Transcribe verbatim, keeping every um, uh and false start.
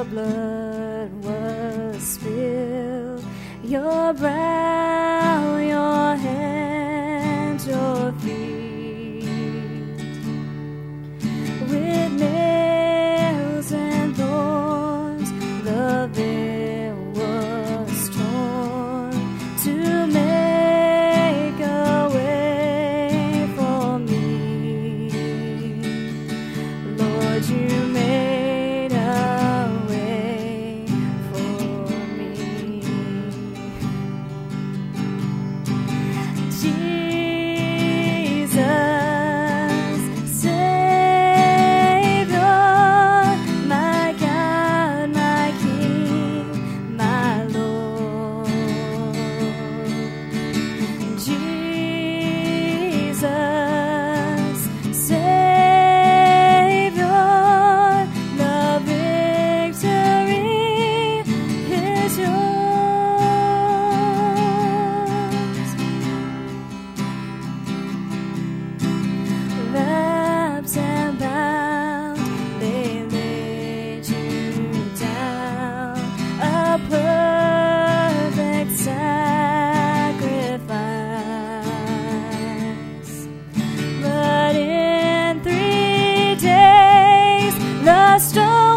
your blood was spilled, your brow, your hands, your feet, with nails and thorns, the veil was torn to make a way for me. Lord, you made a way for me. Jesus, Savior, my God, my King, my Lord. Jesus, Savior, the victory is yours. Wrapped and bound, they laid you down, a perfect sacrifice. But in three days, the stone